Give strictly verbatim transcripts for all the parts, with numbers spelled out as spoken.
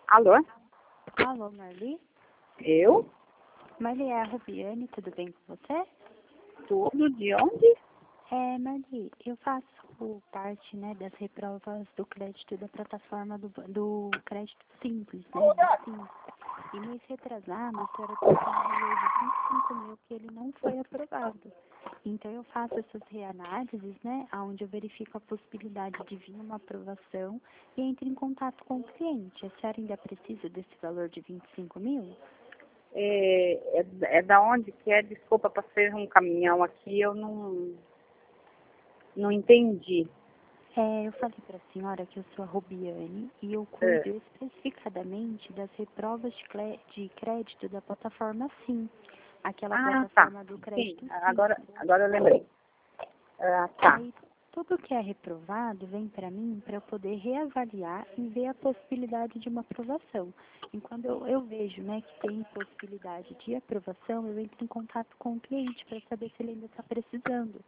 Alô? Alô, Marli? Eu? Marli, é a Rubiane, tudo bem com você? Tudo de onde? É, Marli, eu faço parte, né, das reprovas do crédito da plataforma do, do crédito simples, né, do Sim. E mês retrasado, a senhora teve um valor de vinte e cinco mil que ele não foi aprovado. Então, eu faço essas reanálises, né, onde eu verifico a possibilidade de vir uma aprovação e entro em contato com o cliente. A senhora ainda precisa desse valor de vinte e cinco mil? É, é, é da onde que é? Desculpa, passei um caminhão aqui, eu não, não entendi. É, eu falei para a senhora que eu sou a Rubiane e eu É. cuido especificadamente das reprovas de, clé- de crédito da plataforma Sim, aquela Ah, plataforma tá. do crédito Sim, Sim. agora, agora eu lembrei. Ah, tá. Aí, tudo que é reprovado vem para mim para eu poder reavaliar e ver a possibilidade de uma aprovação. E quando eu, eu vejo, né, que tem possibilidade de aprovação, eu entro em contato com o cliente para saber se ele ainda está precisando.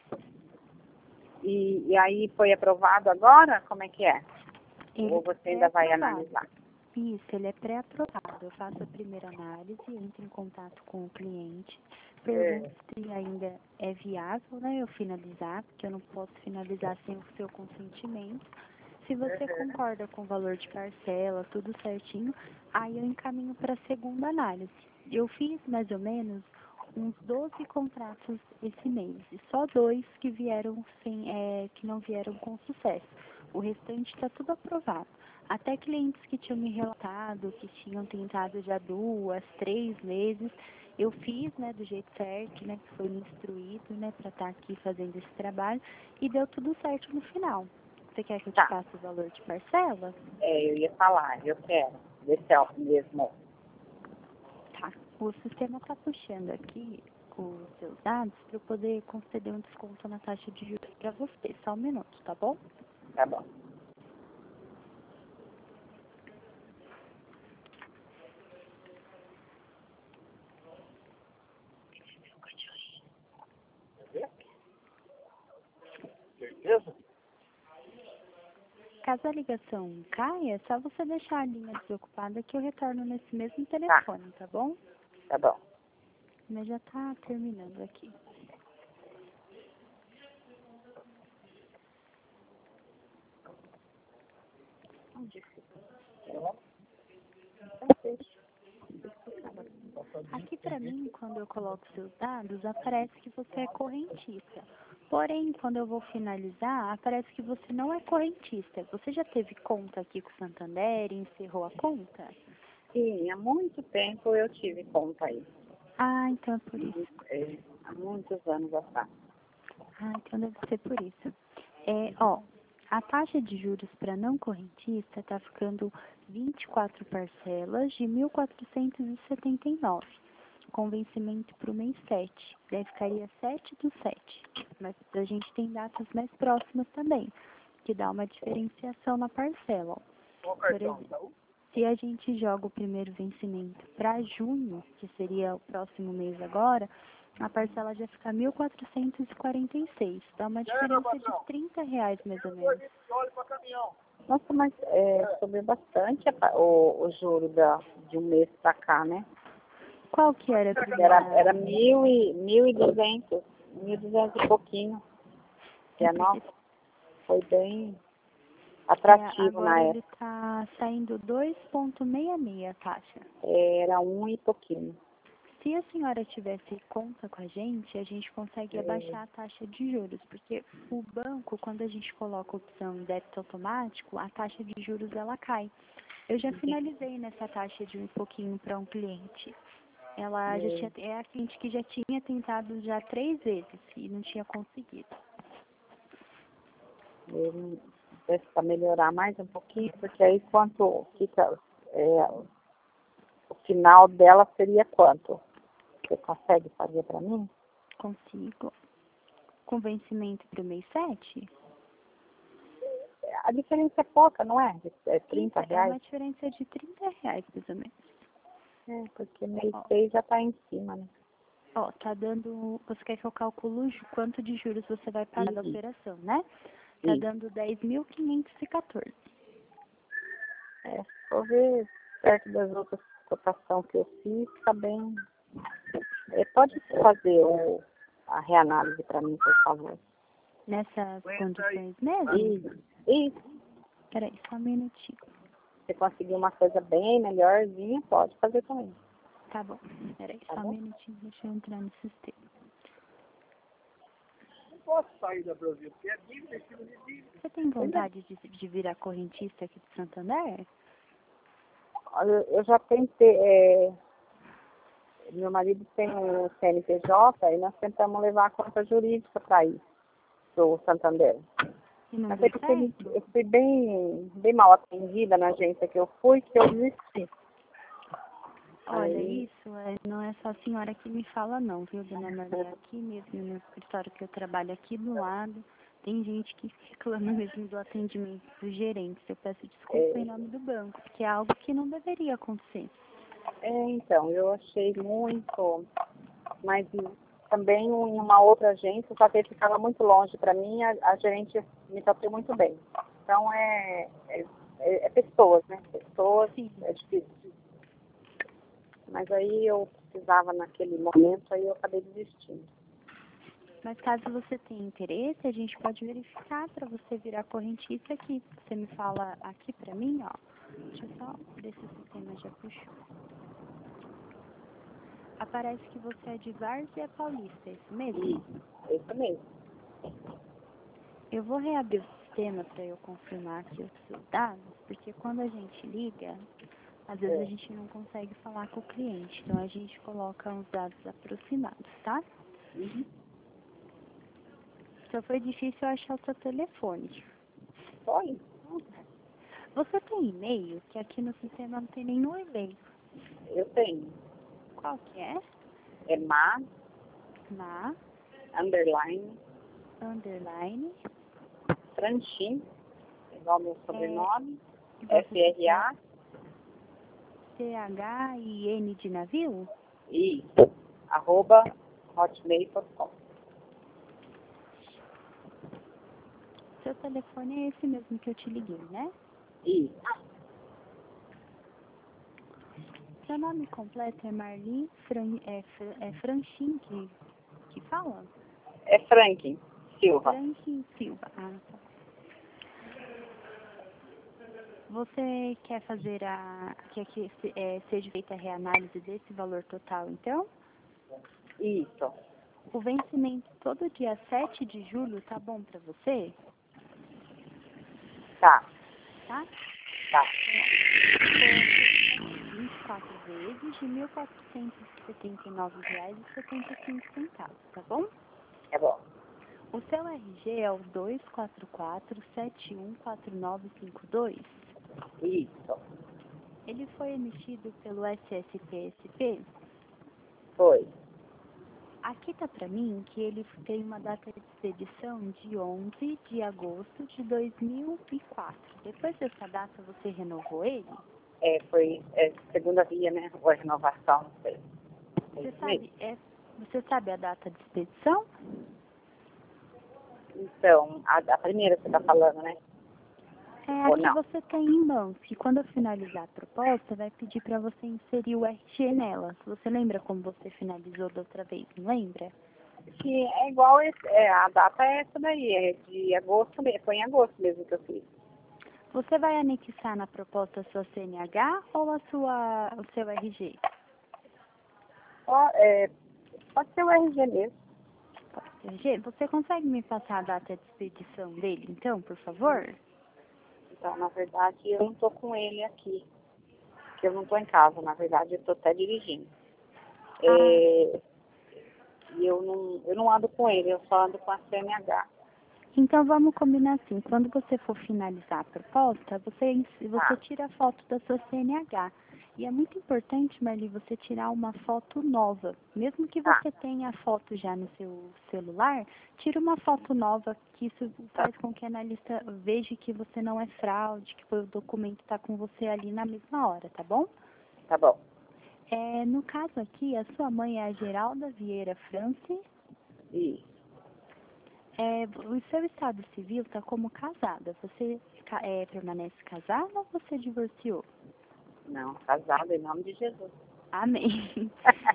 E, e aí foi aprovado agora? Como é que é? Ele Ou você é ainda vai aprovado. analisar? Isso, ele é pré-aprovado. Eu faço a primeira análise, entro em contato com o cliente, pergunto É. se ainda é viável, né, eu finalizar, porque eu não posso finalizar sem o seu consentimento. Se você concorda com o valor de parcela, tudo certinho, aí eu encaminho para a segunda análise. Eu fiz mais ou menos uns doze contratos esse mês, e só dois que vieram sem, é, que não vieram com sucesso. O restante está tudo aprovado. Até clientes que tinham me relatado, que tinham tentado já duas, três vezes, eu fiz, né, do jeito certo, né, que foi me instruído, né, para estar aqui fazendo esse trabalho, e deu tudo certo no final. Você quer que eu te Tá. passe o valor de parcela? É, eu ia falar, eu quero. Ver se é o mesmo. Tá. O sistema está puxando aqui os seus dados para eu poder conceder um desconto na taxa de juros para você. Só um minuto, tá bom? Tá bom. Certeza? Caso a ligação caia, é só você deixar a linha desocupada que eu retorno nesse mesmo telefone, tá, bom? Tá bom. Mas já tá terminando aqui. Aqui pra mim, quando eu coloco seus dados, aparece que você é correntista. Porém, quando eu vou finalizar, aparece que você não é correntista. Você já teve conta aqui com o Santander e encerrou a conta? Sim, há muito tempo eu tive conta aí. Ah, então é por isso. É, há muitos anos atrás. Ah, então deve ser por isso. É, ó, a taxa de juros para não correntista está ficando vinte e quatro parcelas de mil quatrocentos e setenta e nove, com vencimento para o mês sete. Daí ficaria sete do sete. Mas a gente tem datas mais próximas também, que dá uma diferenciação na parcela. Ó. Por exemplo, se a gente joga o primeiro vencimento para junho, que seria o próximo mês agora, a parcela já fica mil quatrocentos e quarenta e seis. Dá uma diferença de trinta reais, mais ou menos. Nossa, mas é, subiu bastante a pa- o, o juro da, de um mês pra cá, né? Qual que era a Era, primeira? era mil e, mil e duzentos, mil e duzentos e pouquinho. Que É é, porque nossa, foi bem é, atrativo na agora ele época. está saindo dois vírgula sessenta e seis a taxa. Era um e pouquinho. Se a senhora tivesse conta com a gente, a gente consegue abaixar a taxa de juros, porque o banco, quando a gente coloca a opção débito automático, a taxa de juros ela cai. Eu já finalizei nessa taxa de um pouquinho para um cliente. Ela já tinha, é a cliente que já tinha tentado já três vezes e não tinha conseguido. Eu, para melhorar mais um pouquinho, porque aí quanto fica, é, o final dela seria quanto? Você consegue fazer para mim? Consigo. Com vencimento para o mês sete? A diferença é pouca, não é? É trinta É reais. uma diferença de trinta reais, mais ou menos. É, porque mês Ó, seis já está em cima, né? ó, tá dando... Você quer que eu calcule ju- quanto de juros você vai pagar da E, operação, né? Tá e dando dez mil quinhentos e quatorze. É, vou ver perto das outras cotações que eu fiz, tá bem. É, pode fazer o, a reanálise para mim, por favor. Nessas condições mesmo? Isso, isso. Peraí, só um minutinho. Se conseguir uma coisa bem melhorzinha, pode fazer também. Tá bom. Peraí, Tá só bom? um minutinho, deixa eu entrar no sistema. Não posso sair da Brasil, porque é dívida, é estilo de dívida. Você tem vontade de, de virar correntista aqui de Santander? Olha, eu já tentei. É, meu marido tem um C N P J e nós tentamos levar a conta jurídica para ir pro Santander. E não Mas deu é porque ele- certo? eu fui bem, bem mal atendida na agência que eu fui, que eu desisti. Olha, Aí- isso é, não é só a senhora que me fala não, viu, dona Maria? Aqui mesmo no escritório que eu trabalho aqui do lado, tem gente que reclama mesmo do atendimento dos gerentes. Eu peço desculpa em nome do banco, porque é algo que não deveria acontecer. É, então, eu achei muito, mas também em uma outra agência, só que ele ficava muito longe para mim, a, a gerente me tratou muito bem. Então é, é, é pessoas, né? Pessoas, Sim. é difícil. Mas aí eu precisava naquele momento, aí eu acabei desistindo. Mas caso você tenha interesse, a gente pode verificar para você virar correntista aqui. Você me fala aqui para mim, ó. Deixa eu só ver se o sistema já puxou. Aparece que você é de Várzea Paulista, é isso mesmo? Isso, é isso mesmo. Eu vou reabrir o sistema para eu confirmar aqui os seus dados, porque quando a gente liga, às vezes É. a gente não consegue falar com o cliente, então a gente coloca uns dados aproximados, tá? Uhum. Só foi difícil achar o seu telefone. Foi? Você tem e-mail? Que aqui no sistema não tem nenhum e-mail. Eu tenho. Qual que é? É ma, Ma, underline, underline, Franchin, igual meu sobrenome, igual F R A, C H I N de navio? I, arroba, hotmail ponto com. Seu telefone é esse mesmo que eu te liguei, né? Isso. Seu nome completo é Marli Fran, é, Fran- é Franchin que, que fala? É Franklin Silva. Franchin Silva. Ah, tá. Você quer fazer a... quer que se- é, seja feita a reanálise desse valor total, então? Isso. O vencimento todo dia sete de julho tá bom para você? Tá, Tá? tá. vinte e quatro vezes de mil quatrocentos e setenta e nove reais e setenta e cinco centavos, tá bom? É bom. O seu R G é o dois quatro quatro sete um quatro nove cinco dois. Isso. Ele foi emitido pelo S S P S P. Foi. Aqui tá pra mim que ele tem uma data de expedição de onze de agosto de dois mil e quatro. Depois dessa data você renovou ele? É, foi é, segunda via, né? Ou a renovação, não sei. É Você isso sabe, mesmo. é, você sabe a data de expedição? Então, a, a primeira que você está falando, né? É, Ou aqui não? você tem em mãos, que quando eu finalizar a proposta, vai pedir para você inserir o R G nela. Você lembra como você finalizou da outra vez, não lembra? Que é igual, esse, é, a data é essa daí, é de agosto mesmo, foi em agosto mesmo que eu fiz. Você vai anexar na proposta a sua C N H ou a sua, o seu R G? Ó, é, pode ser o R G mesmo. R G, você consegue me passar a data de expedição dele, então, por favor? Então, na verdade, eu não estou com ele aqui. Porque eu não estou em casa, na verdade, eu estou até dirigindo. É, e eu não, eu não ando com ele, eu só ando com a C N H. Então vamos combinar assim, quando você for finalizar a proposta, você, ins- você Ah. tira a foto da sua C N H. E é muito importante, Marli, você tirar uma foto nova. Mesmo que Tá. você tenha a foto já no seu celular, tira uma foto nova, que isso faz com que a analista veja que você não é fraude, que o documento está com você ali na mesma hora, tá bom? Tá bom. É, no caso aqui, a sua mãe é a Geralda Vieira France. Isso. É, o seu estado civil está como casada. Você é ca- é, permanece casada ou você divorciou? Não, casada em nome de Jesus. Amém.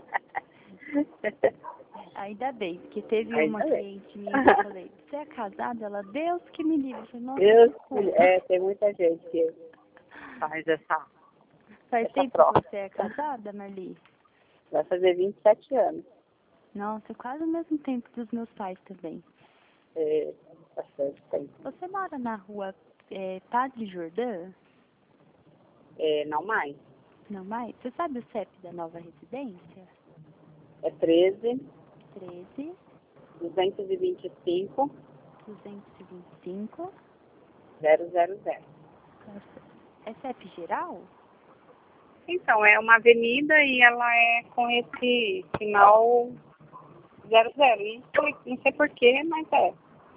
Ainda bem, porque teve Ainda uma bem. cliente minha que eu falei, você é casada? Ela, Deus que me livre. Eu falei, nossa, Deus, desculpa. é, tem muita gente que faz essa. Faz essa tempo prova. que você é casada, Marli? Vai fazer vinte e sete anos. Nossa, quase o mesmo tempo dos meus pais também. É, bastante tempo. Você mora na rua é, Padre Jordã? É, não mais. Não mais? Você sabe o C E P da nova residência? É treze, treze, duzentos e vinte e cinco, duzentos e vinte e cinco. zero zero zero. É C E P geral? Então, é uma avenida e ela é com esse final zero zero. Não sei, não sei porquê, mas é.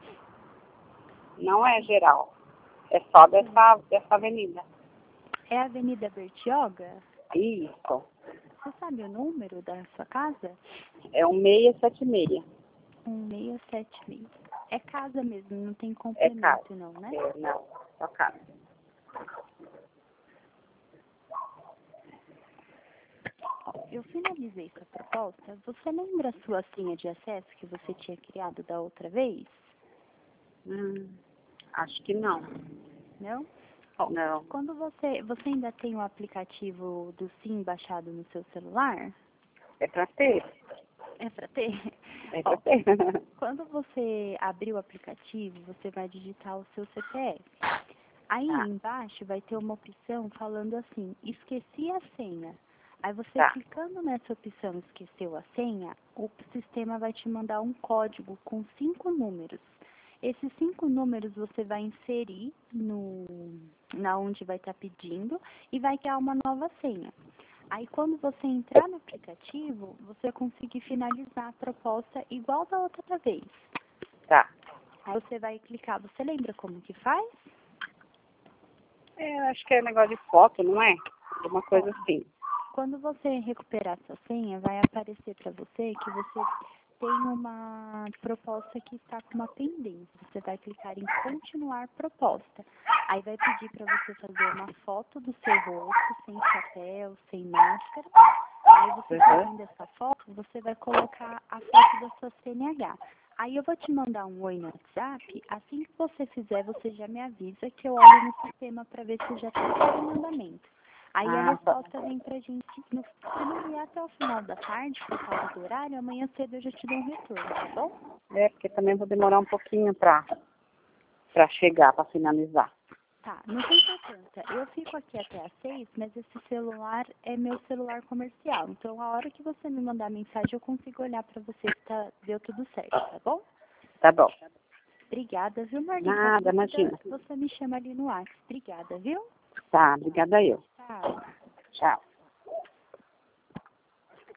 Não é geral. É só dessa, dessa avenida. É a Avenida Bertioga? Isso. Você sabe o número da sua casa? É um seis sete seis. um seis sete seis. É casa mesmo, não tem É complemento casa. não, né? É, não, só casa. Ó, eu finalizei com a proposta. Você lembra a sua senha de acesso que você tinha criado da outra vez? Hum, acho que não. Não? Ó, Não. quando você, você ainda tem o aplicativo do SIM baixado no seu celular? É pra ter. É pra ter? É pra Ó, ter. quando você abrir o aplicativo, você vai digitar o seu C P F. Aí Tá. embaixo vai ter uma opção falando assim, esqueci a senha. Aí você Tá. clicando nessa opção esqueceu a senha, o sistema vai te mandar um código com cinco números. Esses cinco números você vai inserir no, na onde vai estar pedindo e vai criar uma nova senha. Aí quando você entrar no aplicativo, você vai conseguir finalizar a proposta igual da outra vez. Tá. Aí você vai clicar, você lembra como que faz? É, acho que é negócio de foto, não é? Uma coisa assim. Quando você recuperar sua senha, vai aparecer para você que você tem uma proposta que está com uma pendência. Você vai clicar em continuar proposta. Aí vai pedir para você fazer uma foto do seu rosto, sem chapéu, sem máscara. Aí você Uhum. fazendo essa foto, você vai colocar a foto da sua C N H. Aí eu vou te mandar um oi no WhatsApp. Assim que você fizer, você já me avisa que eu olho no sistema para ver se já está tudo em andamento. Aí a Ah, tá. resposta vem pra gente, no, se não vier até o final da tarde, por causa do horário, amanhã cedo eu já te dou um retorno, tá bom? É, porque também vou demorar um pouquinho pra, pra chegar, pra finalizar. Tá, não tem importância. Eu fico aqui até às seis, mas esse celular é meu celular comercial. Então, a hora que você me mandar mensagem, eu consigo olhar pra você se tá, deu tudo certo, tá bom? Tá bom. Obrigada, viu, Marli? Nada, imagina. Você me chama ali no WhatsApp. Obrigada, viu? Tá, obrigada eu. Tchau. Tchau.